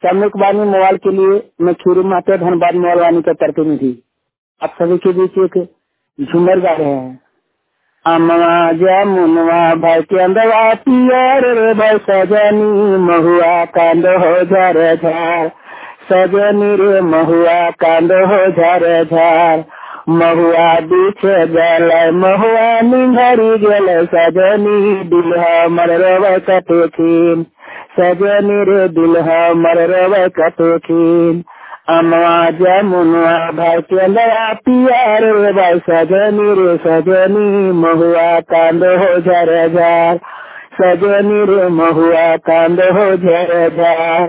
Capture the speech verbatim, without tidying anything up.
सामूहिक वाणी मोबाइल के लिए मैं खीरू माता धनबाद मोबाइल वाणी का प्रतिनिधि आप सभी के बीच एक झूमर गा रहे हैं। अमवा जमुनवा भाई के अंदवा पियर रे भाई सजनी महुआ कांद हो झर झर सजनी रे महुआ कांद हो झर झर महुआ बीछे गल महुआ निंघरी गल सजनी दिलहा मर रोवे कटोखीन सजनी रे दिलहा मर रोवे कटोखीन अमवा जमुनवा भाई के अंदवा पियर रे भाई सजनी रे सजनी महुआ कांद हो झर झर सजनी रे महुआ कांद हो झर झर